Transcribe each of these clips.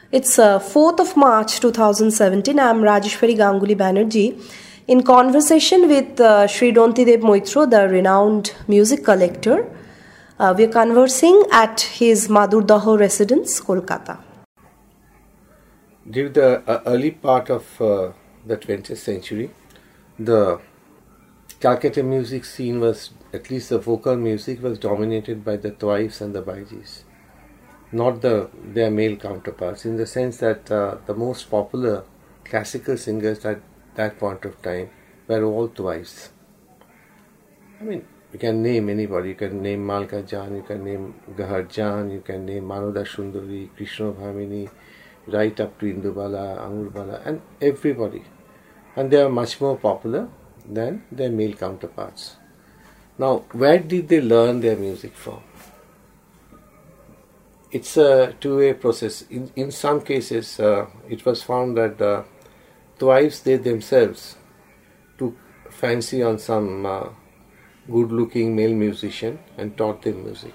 It's 4th of March 2017. I'm Rajeshwari Ganguly Banerjee. In conversation with Sri Dontidev Moitro, the renowned music collector, we are conversing at his Madurdaho residence, Kolkata. During the early part of the 20th century, the Calcutta music scene was, at least the vocal music, was dominated by the Twaifs and the Baijis, not their male counterparts, in the sense that the most popular classical singers at that point of time were all Twaifs. I mean, you can name anybody. You can name Malka Jan, you can name Gahar Jan, you can name Manoda Shundari, Krishna Bhamini, right up to Indubala, Angurbala, and everybody. And they are much more popular than their male counterparts. Now, where did they learn their music from? It's a two-way process. In some cases, it was found that the Twaifs, they themselves took fancy on some good-looking male musician and taught them music.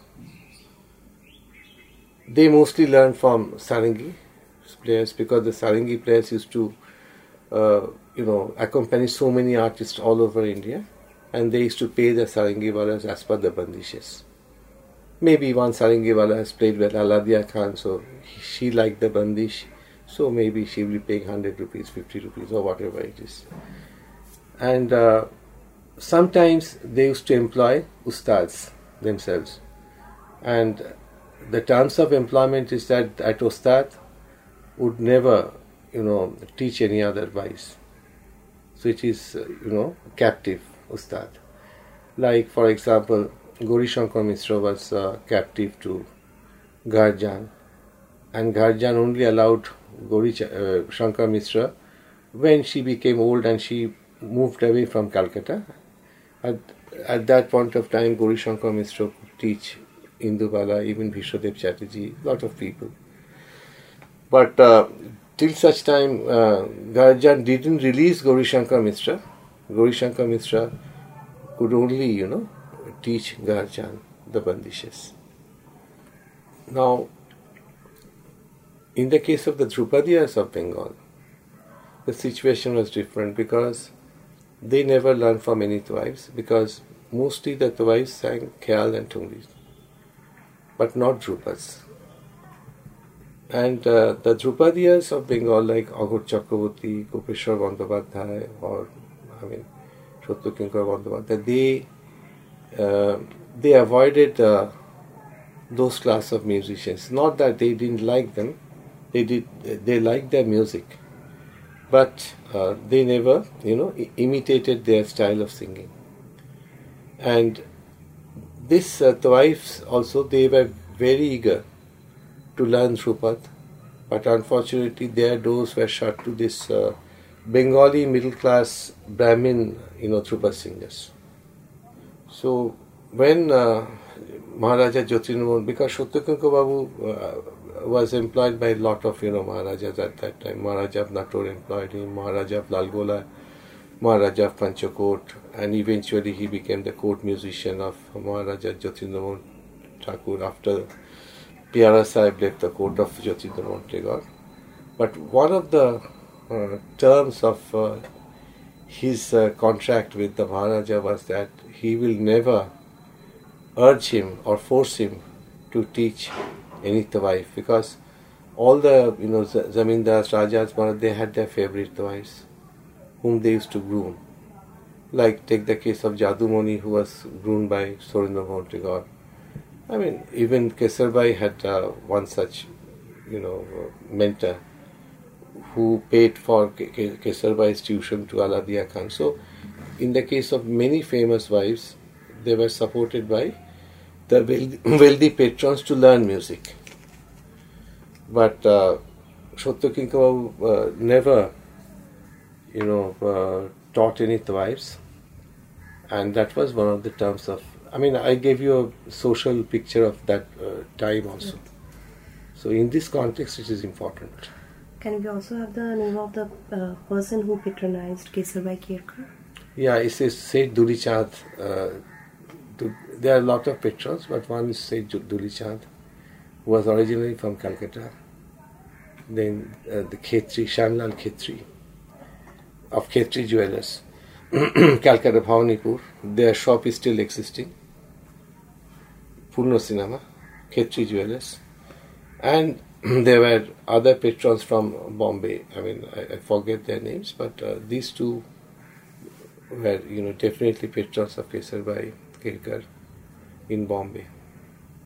They mostly learned from Sarangi players, because the Sarangi players used to accompany so many artists all over India, and they used to pay the Sarangiwalas as per the bandishes. Maybe one Sarangiwala has played with Aladia Khan, so she liked the bandish, so maybe she will be paying 100 rupees, 50 rupees, or whatever it is. And sometimes they used to employ ustads themselves. And the terms of employment is that ustad would never, teach any other vice. So it is, captive ustad. Like, for example, Gauri Shankar Mishra was captive to Gharjan, and Gharjan only allowed Gauri Shankar Mishra when she became old and she moved away from Calcutta. At that point of time, Gauri Shankar Mishra could teach Indubala, even Vishwadev Chatterjee, lot of people. But till such time, Gharjan didn't release Gauri Shankar Mishra. Gauri Shankar Mishra could only, teach Gharjan the bandishes. Now, in the case of the Drupadiyas of Bengal, the situation was different, because they never learned from any Twaifs, because mostly the Twaifs sang Khyal and Tungri, but not Drupads. And the Drupadiyas of Bengal, like Aghor Chakraborty, Gopeshwar Bandyopadhyay, or Satyakinkar Bandyopadhyay, they avoided those class of musicians. Not that they didn't like them, they liked their music, but they never, imitated their style of singing. And this Twaifs also, they were very eager to learn Dhrupad, but unfortunately their doors were shut to this Bengali middle class Brahmin, Dhrupad singers. So when Maharaja Jyotirindra, because Satyakinkar Babu was employed by a lot of Maharajas at that time. Maharaja of Natur employed him, Maharaja of Lalgola, Maharaja of Panchakot, and eventually he became the court musician of Maharaja Jyotirindra Thakur after Pyara Sahib left the court of Jyotirindra Tagore. But one of the terms of his contract with the Maharaja was that he will never urge him or force him to teach any Twaif, because all the Zamindars, Rajas, they had their favorite Twaifs whom they used to groom. Like, take the case of Jadumoni, who was groomed by Surendra Tagore. Even Kesarbai had one such, mentor who paid for Kesarbai's tuition to Aladia Khan. So, in the case of many famous wives, they were supported by the wealthy patrons to learn music. But Satyakinkar Babu never, taught any Twaifs, and that was one of the terms of. I gave you a social picture of that time also. So in this context, it is important. Can we also have the name of the person who patronized Kesarbai Kherkar? Yeah, it says Seth Dulichand. There are a lot of patrons, but one is Seth Dulichand, who was originally from Calcutta. then the Khetri, Shanlal Khetri of Khetri Jewelers, Calcutta Bhawanipur. Their shop is still existing. Purno Cinema, Khetri Jewelers, and there were other patrons from Bombay. I mean, I forget their names, but these two were, definitely patrons of Kesarbai Kelkar in Bombay.